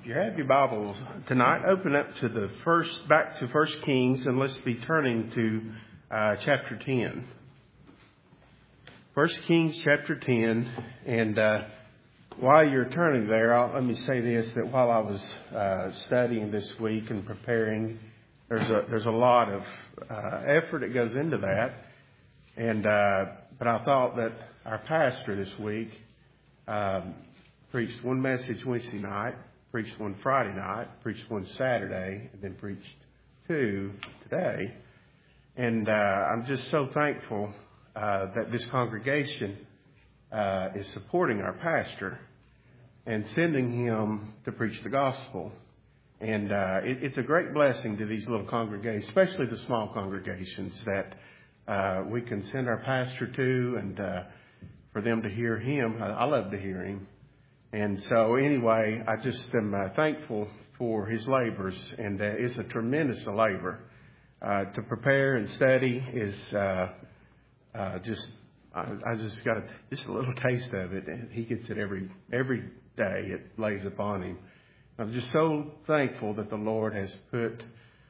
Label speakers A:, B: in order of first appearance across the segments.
A: If you have your Bibles tonight, open up to back to 1 Kings, and let's be turning to chapter 10. 1 Kings chapter 10, and while you're turning there, let me say this, that while I was studying this week and preparing, there's a lot of effort that goes into that, and but I thought that our pastor this week preached one message Wednesday night, preached one Friday night, preached one Saturday, and then preached two today. And I'm just so thankful that this congregation is supporting our pastor and sending him to preach the gospel. And it's a great blessing to these little congregations, especially the small congregations, that we can send our pastor to, and for them to hear him. I love to hear him. And so anyway, I just am thankful for his labors, and it's a tremendous labor. To prepare and study is I just got just a little taste of it, and he gets it every day. It lays upon him. I'm just so thankful that the Lord has put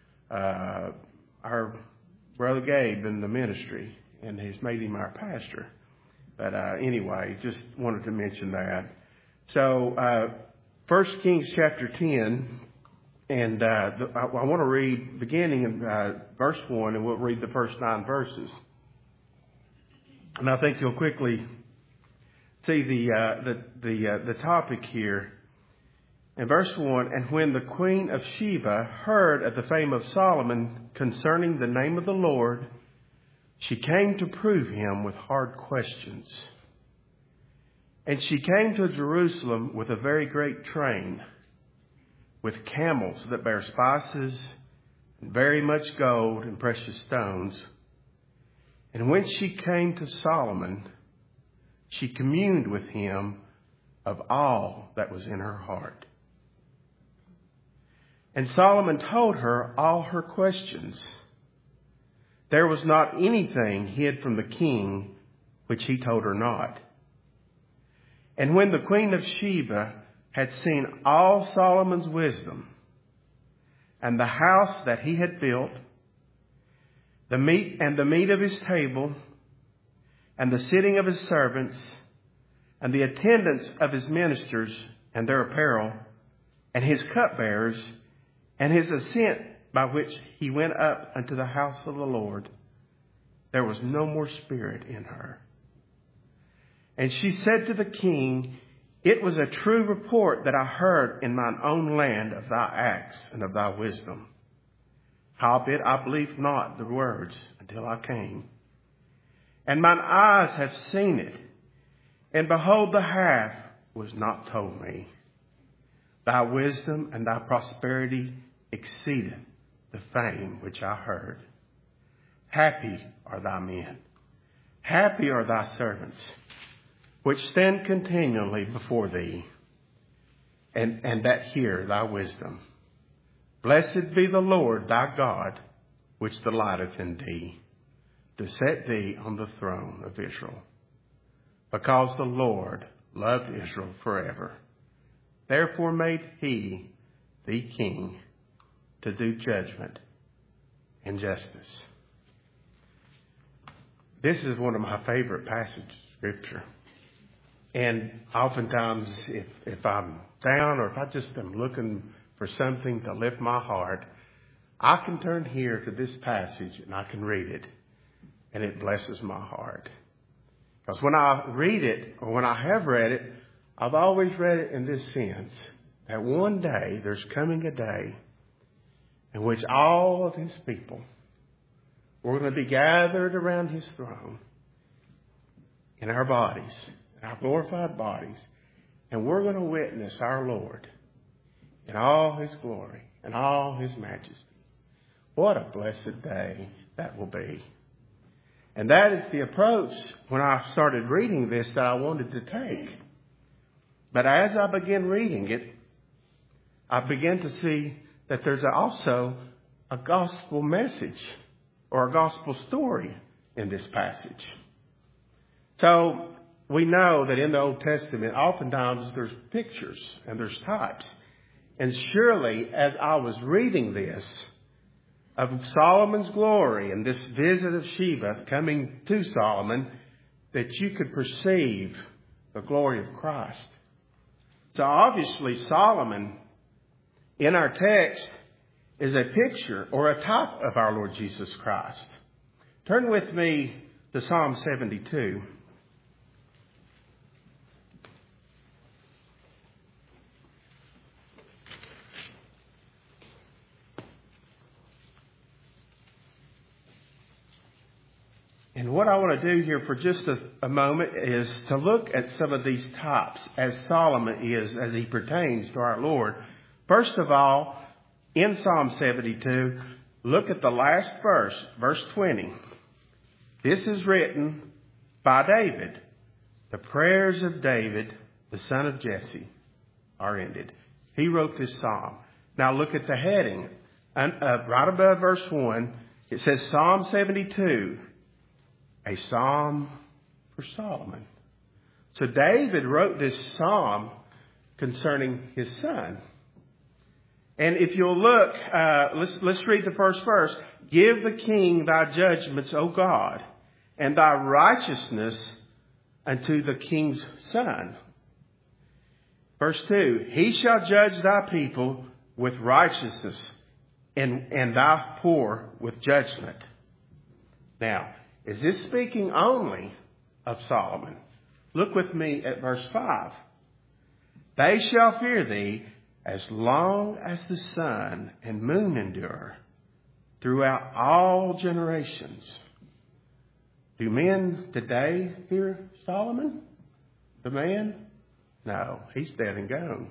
A: our brother Gabe in the ministry, and has made him our pastor. But anyway, just wanted to mention that. So, 1 Kings chapter 10, and I want to read beginning in verse 1, and we'll read the first 9 verses. And I think you'll quickly see the topic here. In verse 1, and when the queen of Sheba heard of the fame of Solomon concerning the name of the Lord, she came to prove him with hard questions. And she came to Jerusalem with a very great train, with camels that bear spices, and very much gold and precious stones. And when she came to Solomon, she communed with him of all that was in her heart. And Solomon told her all her questions. There was not anything hid from the king which he told her not. And when the queen of Sheba had seen all Solomon's wisdom, and the house that he had built, the meat of his table, and the sitting of his servants, and the attendance of his ministers and their apparel, and his cupbearers, and his ascent by which he went up unto the house of the Lord, there was no more spirit in her. And she said to the king, it was a true report that I heard in mine own land of thy acts and of thy wisdom. Howbeit I believed not the words until I came. And mine eyes have seen it, and behold, the half was not told me. Thy wisdom and thy prosperity exceeded the fame which I heard. Happy are thy men, happy are thy servants, which stand continually before thee, and that hear thy wisdom. Blessed be the Lord thy God, which delighteth in thee, to set thee on the throne of Israel. Because the Lord loved Israel forever, therefore made he thee king to do judgment and justice. This is one of my favorite passages of Scripture. And oftentimes, if I'm down, or if I just am looking for something to lift my heart, I can turn here to this passage and I can read it, and it blesses my heart. Because when I read it, or when I have read it, I've always read it in this sense, that one day there's coming a day in which all of his people were going to be gathered around his throne in our bodies, our glorified bodies, and we're going to witness our Lord in all his glory and all his majesty. What a blessed day that will be. And that is the approach when I started reading this that I wanted to take. But as I began reading it, I began to see that there's also a gospel message or a gospel story in this passage. So we know that in the Old Testament, oftentimes there's pictures and there's types. And surely, as I was reading this, of Solomon's glory and this visit of Sheba coming to Solomon, that you could perceive the glory of Christ. So obviously Solomon, in our text, is a picture or a type of our Lord Jesus Christ. Turn with me to Psalm 72. And what I want to do here for just a moment is to look at some of these types as Solomon is, as he pertains to our Lord. First of all, in Psalm 72, look at the last verse, verse 20. This is written by David. The prayers of David, the son of Jesse, are ended. He wrote this psalm. Now look at the heading. Right above verse 1, it says Psalm 72. A psalm for Solomon. So David wrote this psalm concerning his son. And if you'll look, let's read the first verse. Give the king thy judgments, O God, and thy righteousness unto the king's son. Verse 2, he shall judge thy people with righteousness, and thy poor with judgment. Now, is this speaking only of Solomon? Look with me at verse 5. They shall fear thee as long as the sun and moon endure throughout all generations. Do men today fear Solomon, the man? No, he's dead and gone.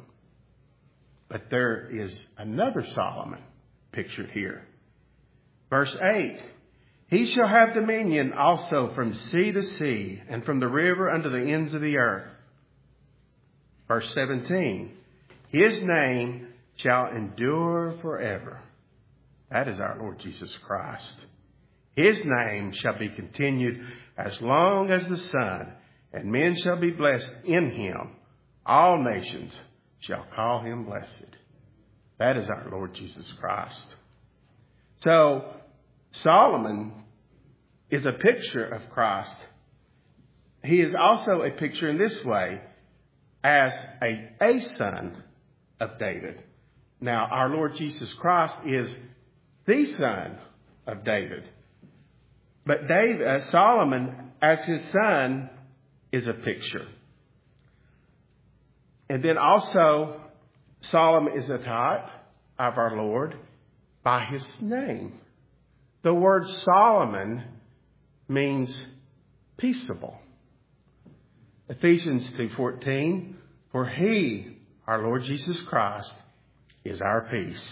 A: But there is another Solomon pictured here. Verse 8. He shall have dominion also from sea to sea, and from the river unto the ends of the earth. Verse 17. His name shall endure forever. That is our Lord Jesus Christ. His name shall be continued as long as the sun, and men shall be blessed in him. All nations shall call him blessed. That is our Lord Jesus Christ. So, Solomon is a picture of Christ. He is also a picture in this way as a son of David. Now, our Lord Jesus Christ is the son of David. But Solomon, as his son, is a picture. And then also, Solomon is a type of our Lord by his name. The word Solomon means peaceable. Ephesians 2:14, for he, our Lord Jesus Christ, is our peace.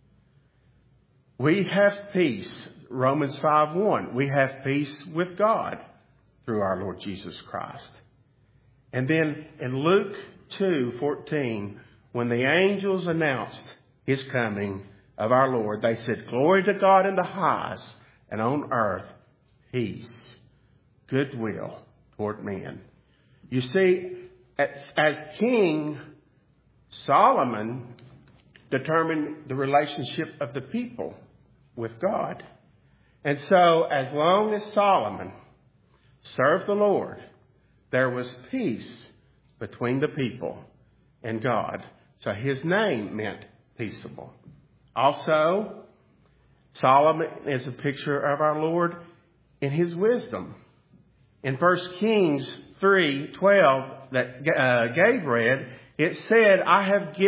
A: We have peace. Romans 5:1, we have peace with God through our Lord Jesus Christ. And then in Luke 2:14, when the angels announced his coming of our Lord, they said, glory to God in the highest, and on earth peace, goodwill toward men. You see, as king, Solomon determined the relationship of the people with God. And so, as long as Solomon served the Lord, there was peace between the people and God. So his name meant peaceable. Also, Solomon is a picture of our Lord in his wisdom. In 1 Kings 3:12 that Gabe read, it said, I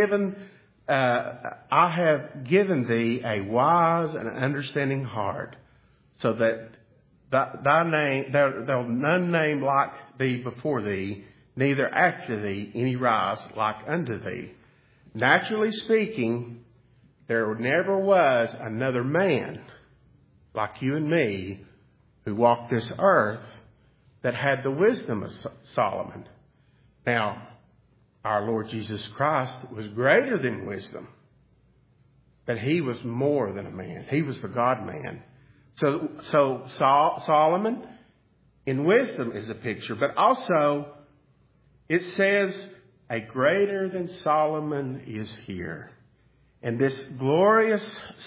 A: have given thee a wise and understanding heart, so that there'll none name like thee before thee, neither after thee any rise like unto thee. Naturally speaking, there never was another man like you and me who walked this earth that had the wisdom of Solomon. Now, our Lord Jesus Christ was greater than wisdom, but he was more than a man. He was the God-man. So Solomon in wisdom is a picture, but also it says a greater than Solomon is here. And this glorious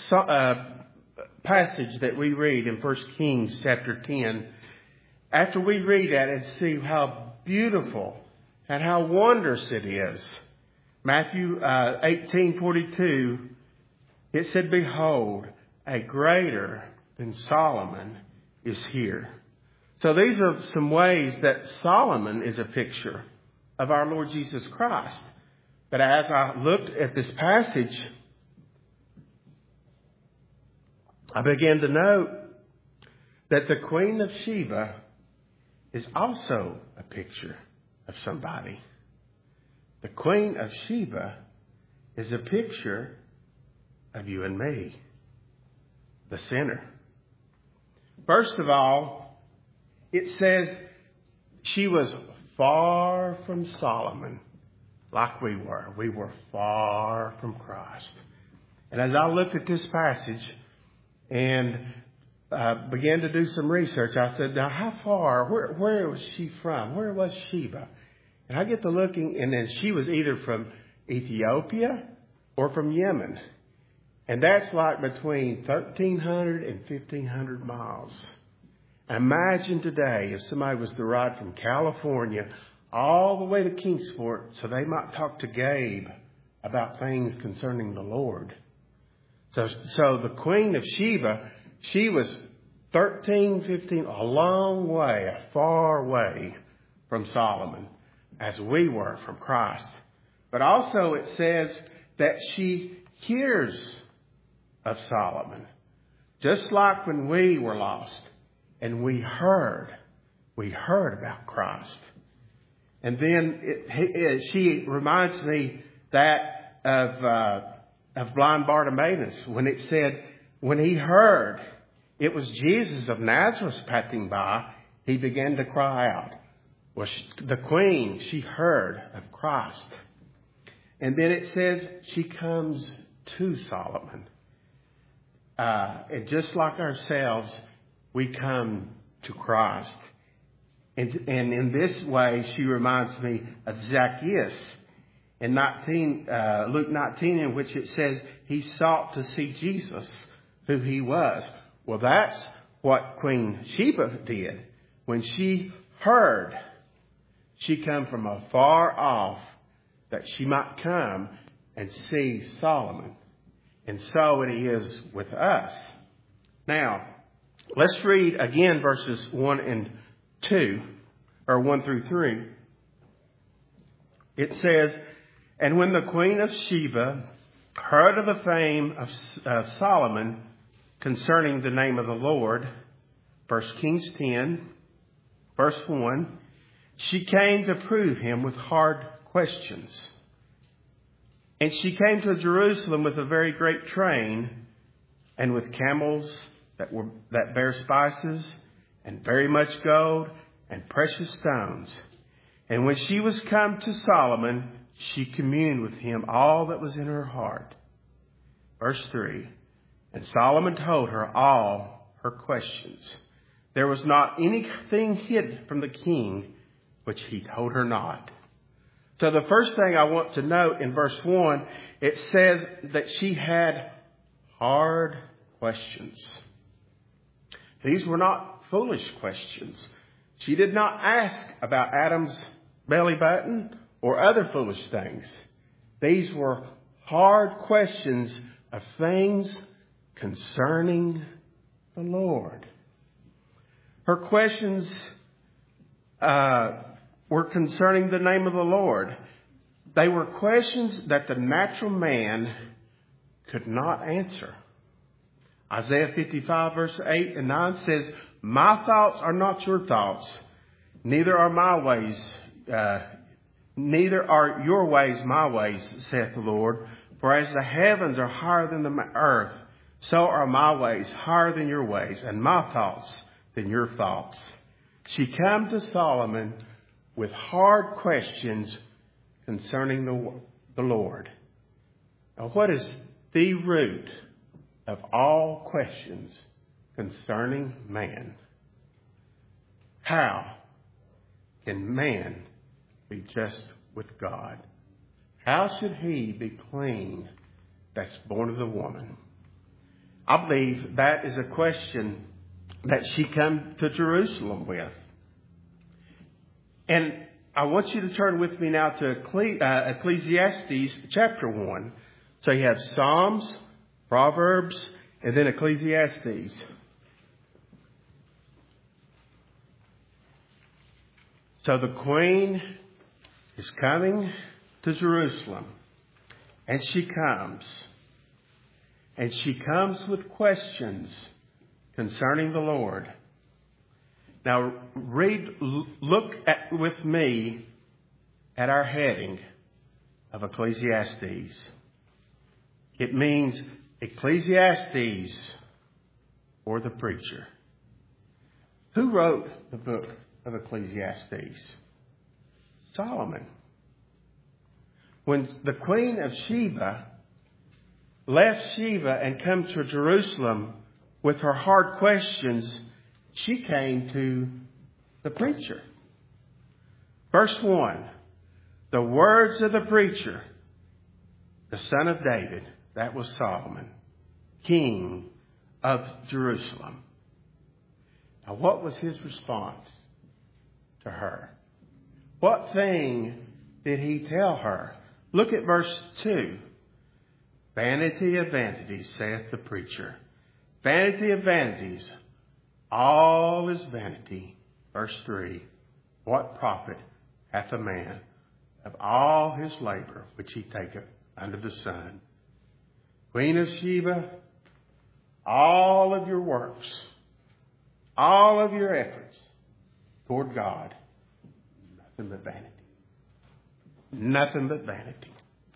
A: passage that we read in 1 Kings chapter 10, after we read that and see how beautiful and how wondrous it is, Matthew 18:42, it said, "Behold, a greater than Solomon is here." So these are some ways that Solomon is a picture of our Lord Jesus Christ. But as I looked at this passage, I began to note that the Queen of Sheba is also a picture of somebody. The Queen of Sheba is a picture of you and me, the sinner. First of all, it says she was far from Solomon, like we were. We were far from Christ. And as I looked at this passage and began to do some research, I said, now how far, where was she from? Where was Sheba? And I get to looking, and then she was either from Ethiopia or from Yemen. And that's like between 1,300 and 1,500 miles. Imagine today if somebody was to ride from California all the way to Kingsport so they might talk to Gabe about things concerning the Lord. So the Queen of Sheba, she was 13, 15, a long way, a far way from Solomon, as we were from Christ. But also it says that she hears of Solomon, just like when we were lost and we heard about Christ. And then she reminds me that of blind Bartimaeus, when it said, when he heard it was Jesus of Nazareth passing by, he began to cry out. Well, the queen, she heard of Christ. And then it says she comes to Solomon. And just like ourselves, we come to Christ. And in this way, she reminds me of Zacchaeus in Luke 19, in which it says he sought to see Jesus, who he was. Well, that's what Queen Sheba did. When she heard, she come from afar off that she might come and see Solomon. And so it is with us. Now, let's read again verses 1 and 2, or 1 through 3. It says, "And when the Queen of Sheba heard of the fame of Solomon concerning the name of the Lord," 1 Kings 10, verse 1, "she came to prove him with hard questions. And she came to Jerusalem with a very great train, and with camels that bear spices, and very much gold, and precious stones. And when she was come to Solomon, she communed with him all that was in her heart." Verse 3, "And Solomon told her all her questions. There was not anything hid from the king which he told her not." So the first thing I want to note in verse 1, it says that she had hard questions. These were not foolish questions. She did not ask about Adam's belly button or other foolish things. These were hard questions of things concerning the Lord. Her questions were concerning the name of the Lord. They were questions that the natural man could not answer. Isaiah 55 verse 8 and 9 says, "My thoughts are not your thoughts, neither are my ways, neither are your ways my ways, saith the Lord. For as the heavens are higher than the earth, so are my ways higher than your ways, and my thoughts than your thoughts." She came to Solomon with hard questions concerning the Lord. Now, what is the root of all questions concerning man? How can man be just with God? How should he be clean that's born of the woman. I believe that is a question that she come to Jerusalem with. And I want you to turn with me now to Ecclesiastes chapter 1. So you have Psalms, Proverbs, and then Ecclesiastes. So the queen is coming to Jerusalem. And she comes. And she comes with questions concerning the Lord. Now, look with me at our heading of Ecclesiastes. It means Ecclesiastes, or the preacher. Who wrote the book of Ecclesiastes? Solomon. When the Queen of Sheba left Sheba and come to Jerusalem with her hard questions, she came to the preacher. Verse 1, the words of the preacher, the son of David, that was Solomon, king of Jerusalem. Now, what was his response to her? What thing did he tell her? Look at verse 2. Vanity of vanities, saith the preacher. Vanity of vanities, all is vanity. Verse 3. What profit hath a man of all his labor which he taketh under the sun? Queen of Sheba, all of your works, all of your efforts toward God, nothing but vanity. Nothing but vanity.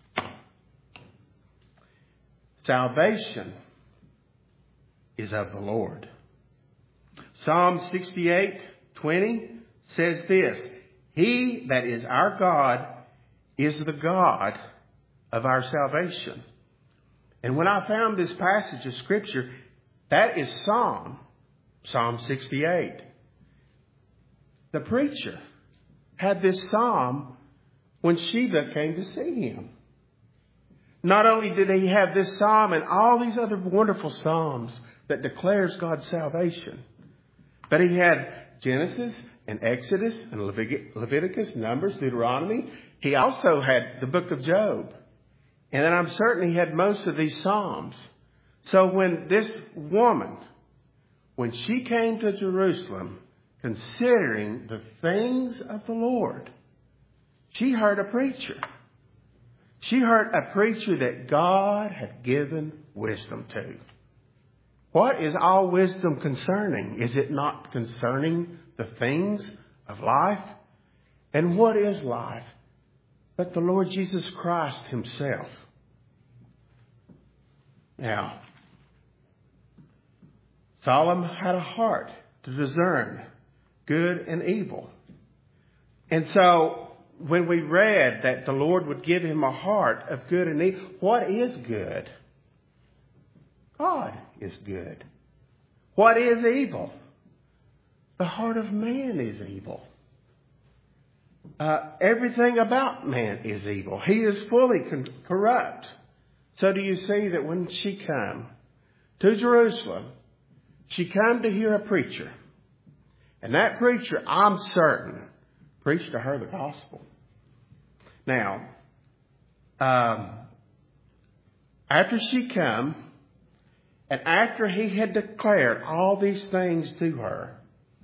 A: Salvation is of the Lord. Psalm 68:20 says this, He that is our God is the God of our salvation. And when I found this passage of Scripture, that is Psalm 68. The preacher had this psalm when Sheba came to see him. Not only did he have this psalm and all these other wonderful psalms that declares God's salvation, but he had Genesis and Exodus and Leviticus, Numbers, Deuteronomy. He also had the book of Job. And then I'm certain he had most of these psalms. So when this woman, when she came to Jerusalem, considering the things of the Lord, she heard a preacher. She heard a preacher that God had given wisdom to. What is all wisdom concerning? Is it not concerning the things of life? And what is life but the Lord Jesus Christ himself? Now, Solomon had a heart to discern good and evil. And so, when we read that the Lord would give him a heart of good and evil, what is good? God is good. What is evil? The heart of man is evil. Everything about man is evil. He is fully corrupt. So do you see that when she came to Jerusalem, she came to hear a preacher. And that preacher, I'm certain, preached to her the gospel. Now, after she came, and after he had declared all these things to her,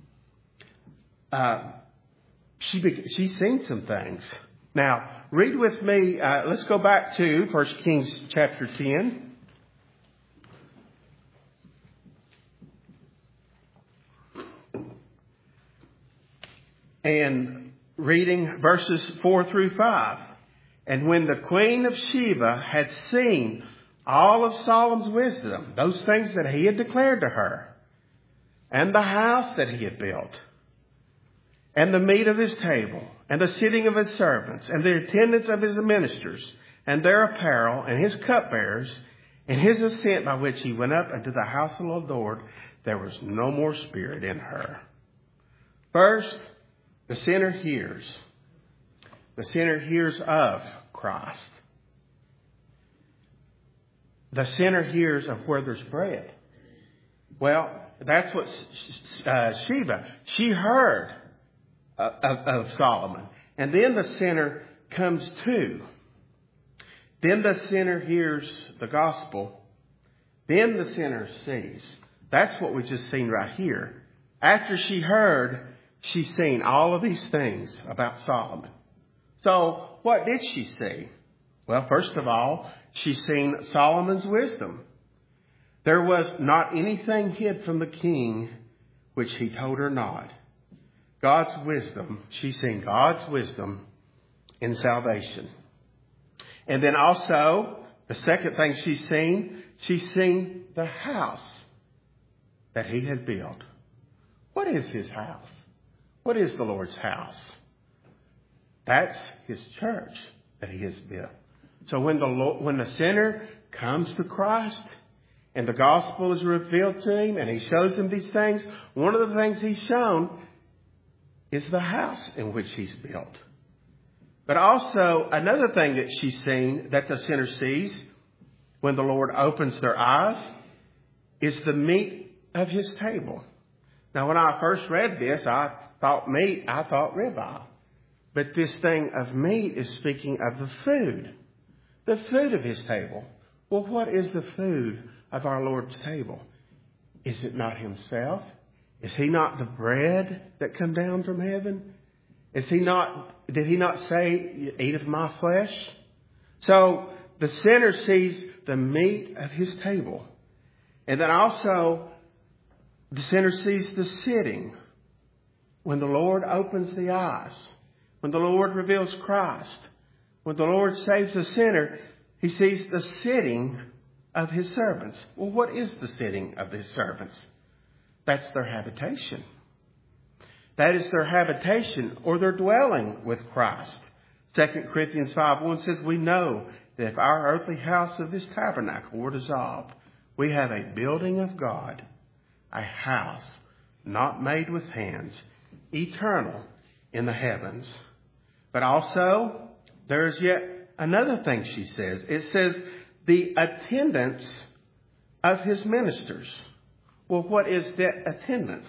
A: she's seen some things. Now, read with me. Let's go back to 1 Kings chapter 10. And reading verses 4 through 5. And when the queen of Sheba had seen all of Solomon's wisdom, those things that he had declared to her, and the house that he had built, and the meat of his table, and the sitting of his servants, and the attendance of his ministers, and their apparel, and his cupbearers, and his ascent by which he went up into the house of the Lord, there was no more spirit in her. First, the sinner hears. The sinner hears of Christ. the sinner hears of where there's bread. Well, that's what Sheba, she heard of Solomon. And then the sinner comes to. Then the sinner hears the gospel. Then the sinner sees. That's what we just seen right here. After she heard, she's seen all of these things about Solomon. So what did she see? Well, first of all, she's seen Solomon's wisdom. There was not anything hid from the king which he told her not. God's wisdom, she's seen God's wisdom in salvation. And then also, the second thing she's seen the house that he had built. What is his house? What is the Lord's house? That's his church that he has built. So when the sinner comes to Christ and the gospel is revealed to him and he shows him these things, one of the things he's shown is the house in which he's built. But also another thing that she's seen, that the sinner sees when the Lord opens their eyes, is the meat of his table. Now, when I first read this, I thought ribeye. But this thing of meat is speaking of the food of his table. Well, what is the food of our Lord's table? Is it not himself? Is he not the bread that come down from heaven? Did he not say, eat of my flesh? So the sinner sees the meat of his table. And then also the sinner sees the sitting. When the Lord opens the eyes, when the Lord reveals Christ, when the Lord saves a sinner, he sees the sitting of his servants. Well, what is the sitting of his servants? That's their habitation. That is their habitation or their dwelling with Christ. 2 Corinthians 5:1 says, we know that if our earthly house of this tabernacle were dissolved, we have a building of God, a house not made with hands, eternal in the heavens. But also, there is yet another thing she says. It says, the attendance of his ministers. Well, what is that attendance?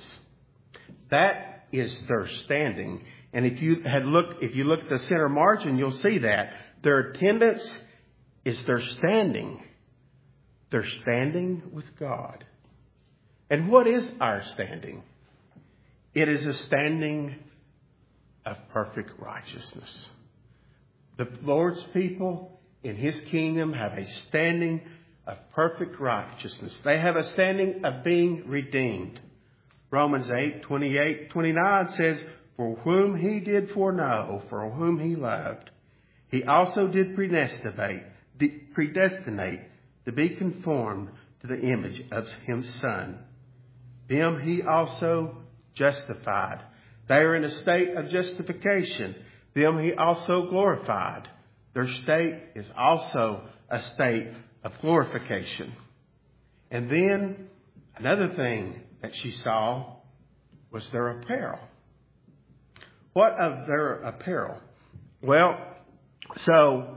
A: That is their standing. And if you look at the center margin, you'll see that. Their attendance is their standing. They're standing with God. And what is our standing? It is a standing of perfect righteousness. The Lord's people in his kingdom have a standing of perfect righteousness. They have a standing of being redeemed. Romans 8:28-29 says, for whom he did foreknow, for whom he loved, he also did predestinate to be conformed to the image of his Son. Them he also justified. They are in a state of justification. Them he also glorified. Their state is also a state of glorification. And then another thing that she saw was their apparel. What of their apparel? Well, so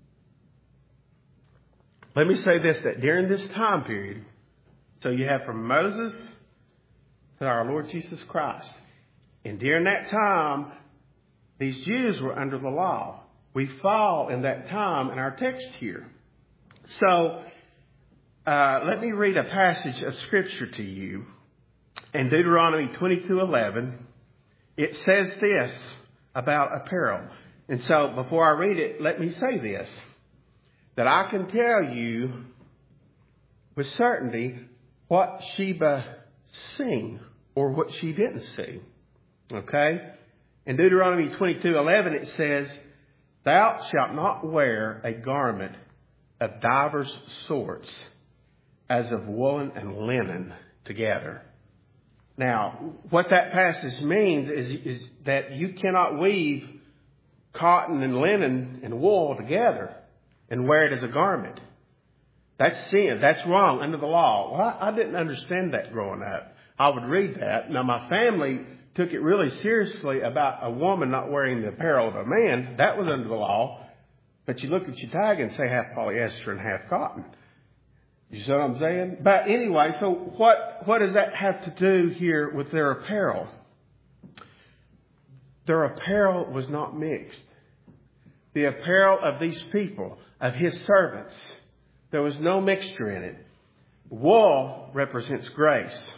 A: let me say this, that during this time period, so you have from Moses to our Lord Jesus Christ. And during that time, these Jews were under the law. We fall in that time in our text here. So let me read a passage of Scripture to you. In Deuteronomy 22:11, it says this about apparel. And so before I read it, let me say this, that I can tell you with certainty what Sheba seen or what she didn't see. Okay? In Deuteronomy 22:11 it says, thou shalt not wear a garment of divers sorts, as of woolen and linen together. Now, what that passage means is that you cannot weave cotton and linen and wool together and wear it as a garment. That's sin. That's wrong under the law. Well, I didn't understand that growing up. I would read that. Now, my family took it really seriously about a woman not wearing the apparel of a man. That was under the law. But you look at your tag and say half polyester and half cotton. You see what I'm saying? But anyway, so what does that have to do here with their apparel? Their apparel was not mixed. The apparel of these people, of his servants, there was no mixture in it. Wool represents grace.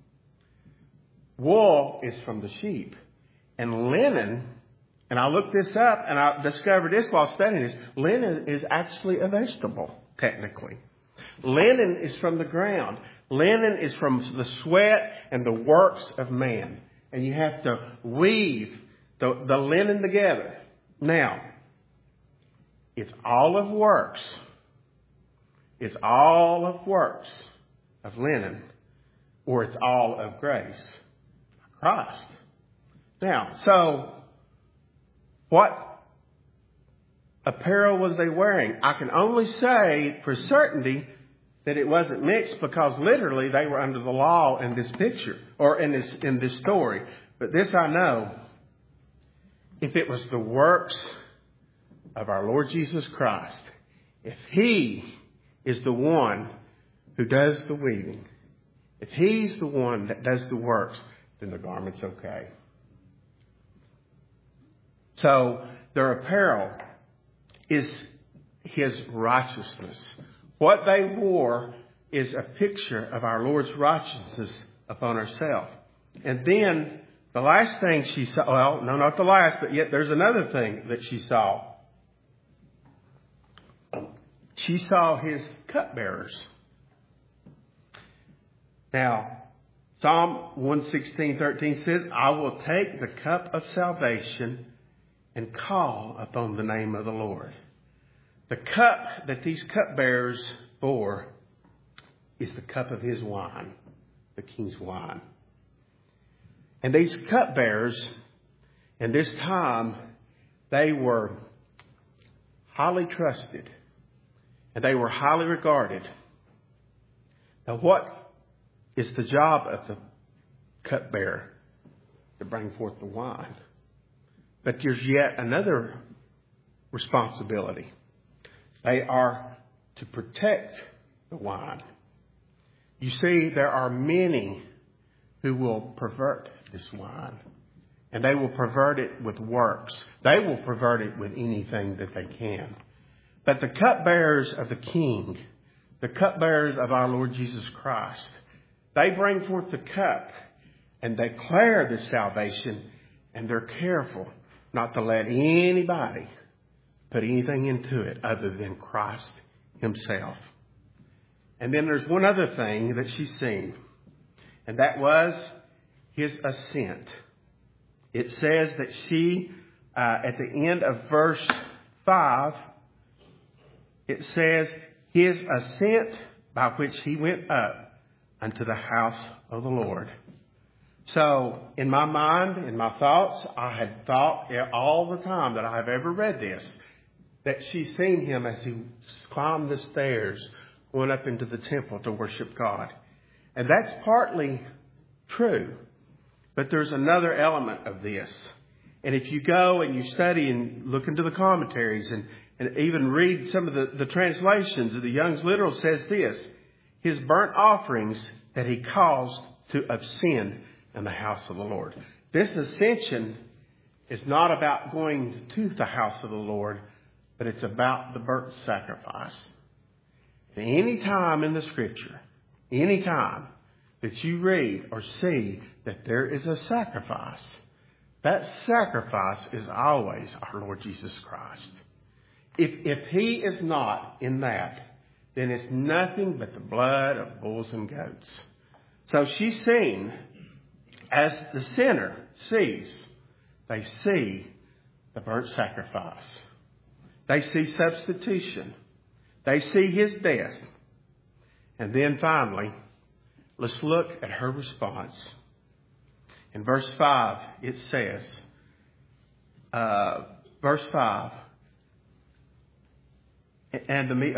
A: Wool is from the sheep. And linen, and I looked this up and I discovered this while studying this, linen is actually a vegetable, technically. Linen is from the ground. Linen is from the sweat and the works of man. And you have to weave the linen together. Now, it's all of works. It's all of works of linen, or it's all of grace. Christ. Now, so what apparel was they wearing? I can only say for certainty that it wasn't mixed, because literally they were under the law in this picture, or in this story. But this I know, if it was the works of our Lord Jesus Christ, if He is the one who does the weaving, if He's the one that does the works, then the garment's okay. So their apparel is His righteousness. What they wore is a picture of our Lord's righteousness upon herself. And then the last thing she saw, well, no, not the last, but yet there's another thing that she saw. She saw His cupbearers. Now, Psalm 116:13 says, I will take the cup of salvation and call upon the name of the Lord. The cup that these cupbearers bore is the cup of His wine, the King's wine. And these cupbearers, in this time, they were highly trusted and they were highly regarded. Now, what is the job of the cupbearer? To bring forth the wine. But there's yet another responsibility. They are to protect the wine. You see, there are many who will pervert this wine. And they will pervert it with works. They will pervert it with anything that they can. But the cupbearers of the King, the cupbearers of our Lord Jesus Christ, they bring forth the cup and declare this salvation, and they're careful not to let anybody put anything into it other than Christ Himself. And then there's one other thing that she's seen, and that was His ascent. It says that she, at the end of verse 5, it says, His ascent by which He went up unto the house of the Lord. So, in my mind, in my thoughts, I had thought all the time that I have ever read this, that she's seen Him as He climbed the stairs, went up into the temple to worship God. And that's partly true. But there's another element of this. And if you go and you study and look into the commentaries and even read some of the translations, the Young's Literal says this: His burnt offerings that He caused to ascend in the house of the Lord. This ascension is not about going to the house of the Lord, but it's about the burnt sacrifice. Any time in the Scripture, any time that you read or see that there is a sacrifice, that sacrifice is always our Lord Jesus Christ. If He is not in that, then it's nothing but the blood of bulls and goats. So she's seen, as the sinner sees, they see the burnt sacrifice. They see substitution. They see His death. And then finally, let's look at her response. In verse 5, it says, verse 5, and the meat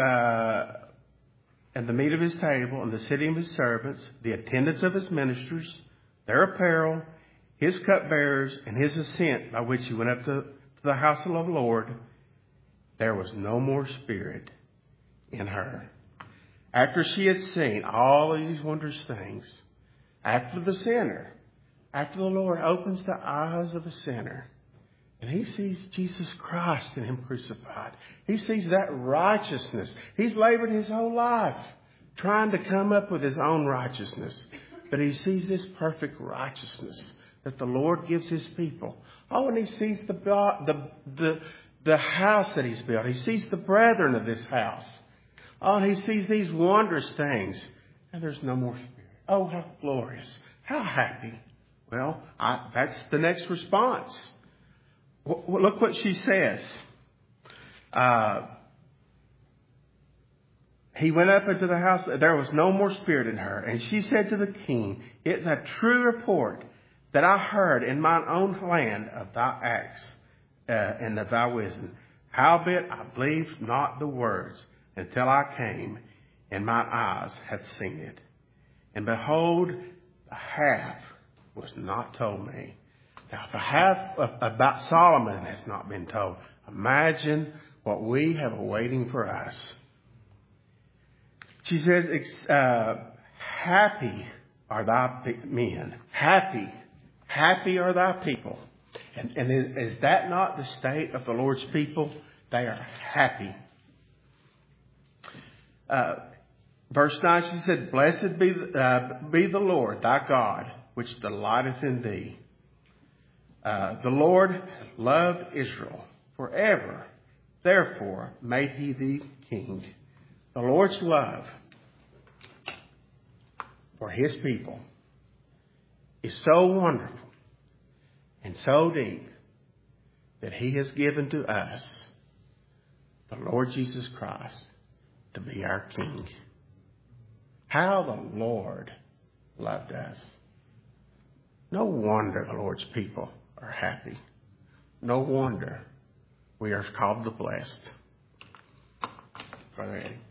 A: of His table, and the sitting of His servants, the attendance of His ministers, their apparel, His cupbearers, and His ascent by which He went up to the house of the Lord, there was no more spirit in her. after she had seen all of these wondrous things, after the Lord opens the eyes of a sinner, and he sees Jesus Christ and him crucified. He sees that righteousness. He's labored his whole life trying to come up with his own righteousness. But he sees this perfect righteousness that the Lord gives his people. Oh, and he sees the house that he's built. He sees the brethren of this house. Oh, and he sees these wondrous things. And there's no more Spirit. Oh, how glorious. How happy. Well, that's the next response. Look what she says. He went up into the house. There was no more spirit in her. And she said to the king, it's a true report that I heard in mine own land of thy acts and of thy wisdom. Howbeit I believed not the words until I came, and mine eyes have seen it. And behold, the half was not told me. Now, if the half about Solomon has not been told, imagine what we have awaiting for us. She says, happy are thy men. Happy are thy people. And is that not the state of the Lord's people? They are happy. Verse 9, she said, blessed be the Lord thy God, which delighteth in thee. The Lord loved Israel forever. Therefore made he thee king. The Lord's love for his people is so wonderful and so deep that he has given to us the Lord Jesus Christ to be our King. How the Lord loved us. No wonder the Lord's people are happy. No wonder we are called the blessed. Brother Eddie.